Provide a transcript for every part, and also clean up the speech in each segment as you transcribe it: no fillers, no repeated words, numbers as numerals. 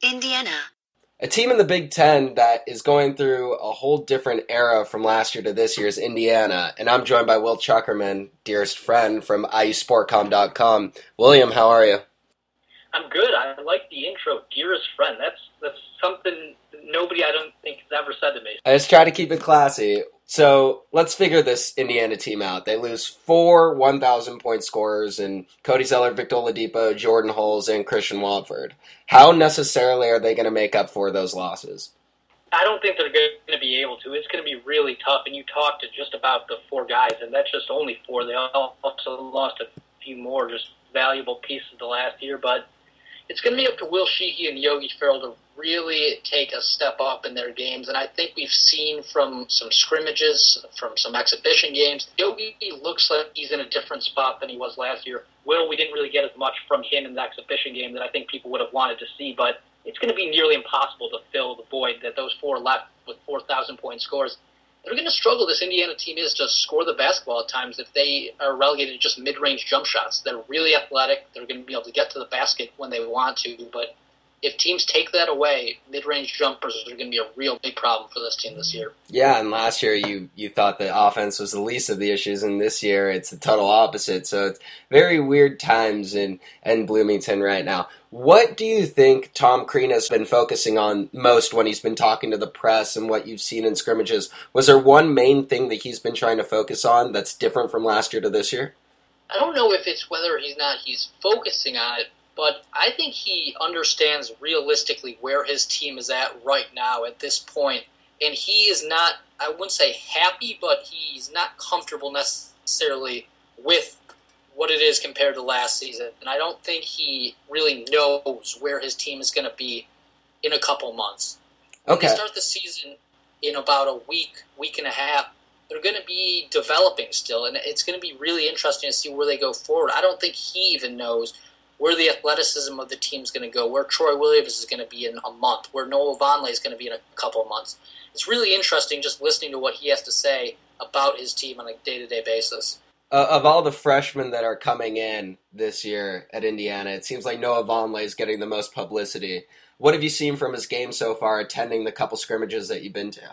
Indiana. A team in the Big Ten that is going through a whole different era from last year to this year is Indiana, and I'm joined by Will Chuckerman, dearest friend from IUSportCom.com. William, how are you? I'm good. I like the intro, dearest friend. That's something nobody I don't think has ever said to me. I just try to keep it classy. So let's figure this Indiana team out. They lose 4 1,000-point scorers in Cody Zeller, Victor Oladipo, Jordan Hulls, and Christian Watford. How necessarily are they going to make up for those losses? I don't think they're going to be able to. It's going to be really tough, and you talked to just about the 4 guys, and that's just only 4. They also lost a few more just valuable pieces the last year, but it's going to be up to Will Sheehey and Yogi Ferrell to really take a step up in their games. And I think we've seen from some scrimmages, from some exhibition games, Yogi looks like he's in a different spot than he was last year. Will, we didn't really get as much from him in the exhibition game that I think people would have wanted to see, but it's going to be nearly impossible to fill the void that those 4 left with 4,000-point scores. They're going to struggle, this Indiana team is, to score the basketball at times if they are relegated to just mid-range jump shots. They're really athletic. They're going to be able to get to the basket when they want to, but if teams take that away, mid-range jumpers are going to be a real big problem for this team this year. Yeah, and last year you thought the offense was the least of the issues, and this year it's the total opposite. So it's very weird times in Bloomington right now. What do you think Tom Crean has been focusing on most when he's been talking to the press and what you've seen in scrimmages? Was there one main thing that he's been trying to focus on that's different from last year to this year? I don't know if it's whether he's focusing on it, but I think he understands realistically where his team is at right now at this point. And he is not, I wouldn't say happy, but he's not comfortable necessarily with what it is compared to last season. And I don't think he really knows where his team is going to be in a couple months. Okay. They start the season in about a week and a half. They're going to be developing still, and it's going to be really interesting to see where they go forward. I don't think he even knows where the athleticism of the team is going to go, where Troy Williams is going to be in a month, where Noah Vonleh is going to be in a couple of months. It's really interesting just listening to what he has to say about his team on a day-to-day basis. Of all the freshmen that are coming in this year at Indiana, it seems like Noah Vonleh is getting the most publicity. What have you seen from his game so far, attending the couple scrimmages that you've been to?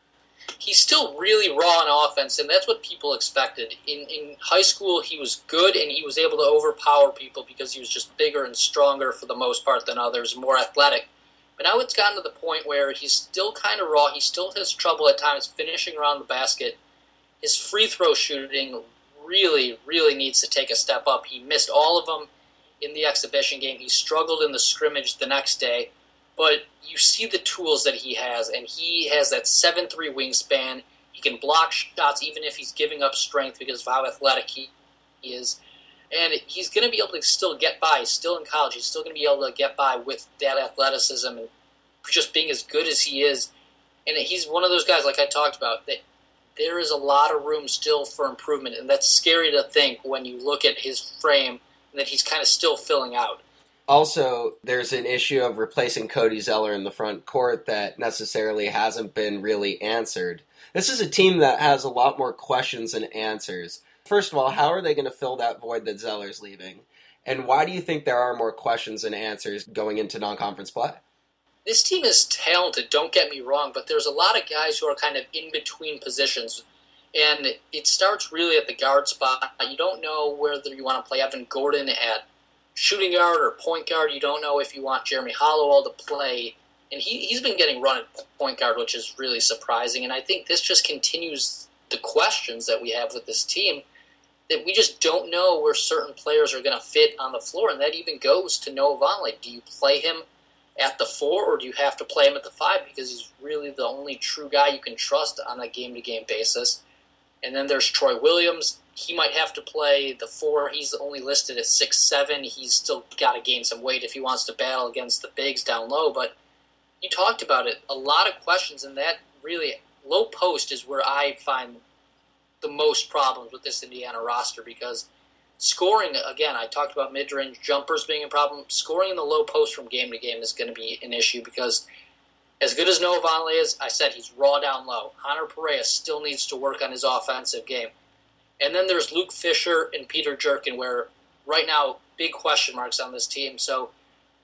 He's still really raw on offense, and that's what people expected. In high school, he was good, and he was able to overpower people because he was just bigger and stronger for the most part than others, more athletic. But now it's gotten to the point where he's still kind of raw. He still has trouble at times finishing around the basket. His free throw shooting really, really needs to take a step up. He missed all of them in the exhibition game. He struggled in the scrimmage the next day. But you see the tools that he has, and he has that 7'3" wingspan. He can block shots even if he's giving up strength because of how athletic he is. And he's going to be able to still get by. He's still in college. He's still going to be able to get by with that athleticism and just being as good as he is. And he's one of those guys, like I talked about, that there is a lot of room still for improvement, and that's scary to think when you look at his frame and that he's kind of still filling out. Also, there's an issue of replacing Cody Zeller in the front court that necessarily hasn't been really answered. This is a team that has a lot more questions than answers. First of all, how are they going to fill that void that Zeller's leaving? And why do you think there are more questions than answers going into non-conference play? This team is talented, don't get me wrong, but there's a lot of guys who are kind of in between positions. And it starts really at the guard spot. You don't know whether you want to play Evan Gordon at shooting guard or point guard. You don't know if you want Jeremy Hollowell to play. And he's been getting run at point guard, which is really surprising. And I think this just continues the questions that we have with this team, that we just don't know where certain players are going to fit on the floor. And that even goes to Noah Vonleh. Do you play him at the 4, or do you have to play him at the 5 because he's really the only true guy you can trust on a game-to-game basis? And then there's Troy Williams. He might have to play the 4. He's only listed at 6'7". He's still got to gain some weight if he wants to battle against the bigs down low. But you talked about it. A lot of questions, and that really low post is where I find the most problems with this Indiana roster because scoring, again, I talked about mid-range jumpers being a problem. Scoring in the low post from game to game is going to be an issue because as good as Noah Vonleh is, I said he's raw down low. Hunter Perea still needs to work on his offensive game. And then there's Luke Fisher and Peter Jerkin, where right now big question marks on this team. So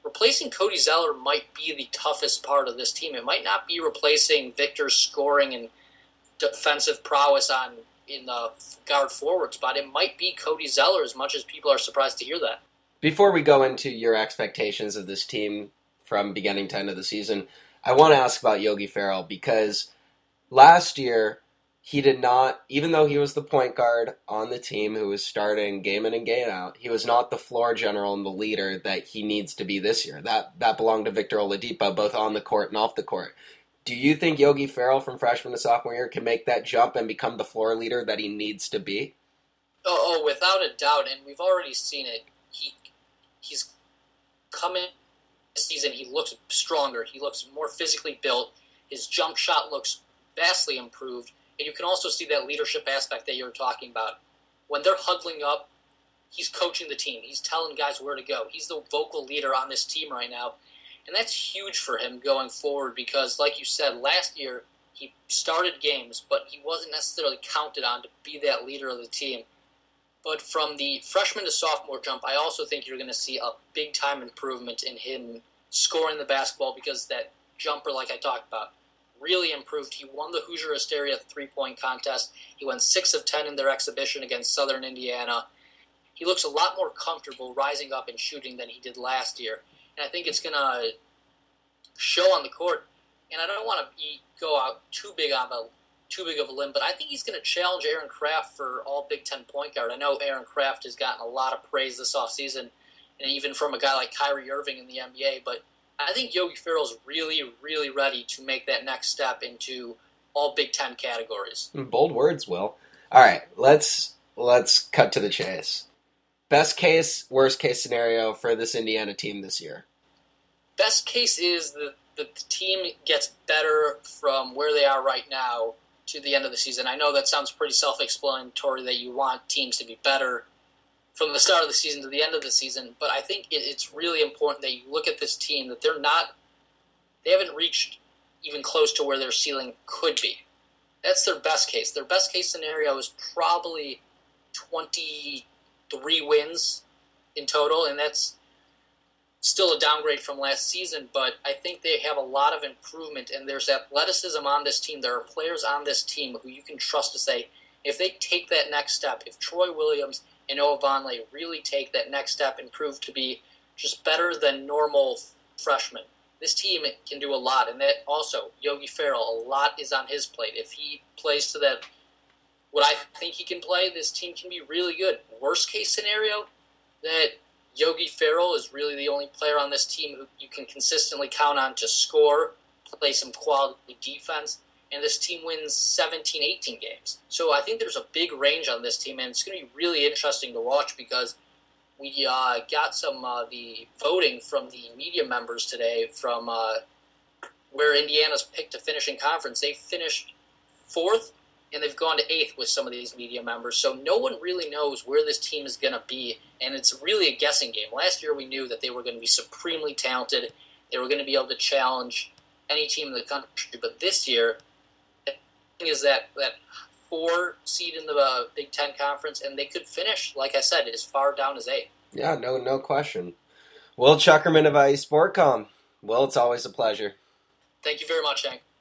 replacing Cody Zeller might be the toughest part of this team. It might not be replacing Victor's scoring and defensive prowess in the guard forward spot. It might be Cody Zeller, as much as people are surprised to hear that. Before we go into your expectations of this team from beginning to end of the season, I want to ask about Yogi Ferrell, because last year he did not, even though he was the point guard on the team who was starting game in and game out, he was not the floor general and the leader that he needs to be this year. That belonged to Victor Oladipo, both on the court and off the court. Do you think Yogi Ferrell from freshman to sophomore year can make that jump and become the floor leader that he needs to be? Oh, without a doubt, and we've already seen it. He's coming this season. He looks stronger. He looks more physically built. His jump shot looks vastly improved. And you can also see that leadership aspect that you were talking about. When they're huddling up, he's coaching the team. He's telling guys where to go. He's the vocal leader on this team right now. And that's huge for him going forward because, like you said, last year he started games, but he wasn't necessarily counted on to be that leader of the team. But from the freshman to sophomore jump, I also think you're going to see a big-time improvement in him scoring the basketball because that jumper, like I talked about, really improved. He won the Hoosier Hysteria three-point contest. He went 6 of 10 in their exhibition against Southern Indiana. He looks a lot more comfortable rising up and shooting than he did last year. And I think it's going to show on the court. And I don't want to go out too big of a limb, but I think he's going to challenge Aaron Craft for all Big Ten point guard. I know Aaron Craft has gotten a lot of praise this offseason, and even from a guy like Kyrie Irving in the NBA, but I think Yogi Ferrell's really, really ready to make that next step into all Big Ten categories. Bold words, Will. All right, let's cut to the chase. Best case, worst case scenario for this Indiana team this year? Best case is that the team gets better from where they are right now to the end of the season. I know that sounds pretty self-explanatory that you want teams to be better from the start of the season to the end of the season, but I think it's really important that you look at this team, that they haven't reached even close to where their ceiling could be. That's their best case. Their best case scenario is probably 23 wins in total, and that's still a downgrade from last season, but I think they have a lot of improvement, and there's athleticism on this team. There are players on this team who you can trust to say, if they take that next step, if Troy Williams and Noah Vonleh really take that next step and prove to be just better than normal freshmen, this team can do a lot. And that also, Yogi Ferrell, a lot is on his plate. If he plays to that, what I think he can play, this team can be really good. Worst case scenario, that Yogi Ferrell is really the only player on this team who you can consistently count on to score, play some quality defense, and this team wins 17, 18 games. So I think there's a big range on this team, and it's going to be really interesting to watch because we got some the voting from the media members today from where Indiana's picked to finish in conference. They finished 4th, and they've gone to 8th with some of these media members. So no one really knows where this team is going to be, and it's really a guessing game. Last year we knew that they were going to be supremely talented. They were going to be able to challenge any team in the country. But this year, the thing is that 4 seed in the Big Ten Conference, and they could finish, like I said, as far down as 8th. Yeah, no question. Will Chuckerman of IE Sportcom. Will, it's always a pleasure. Thank you very much, Hank.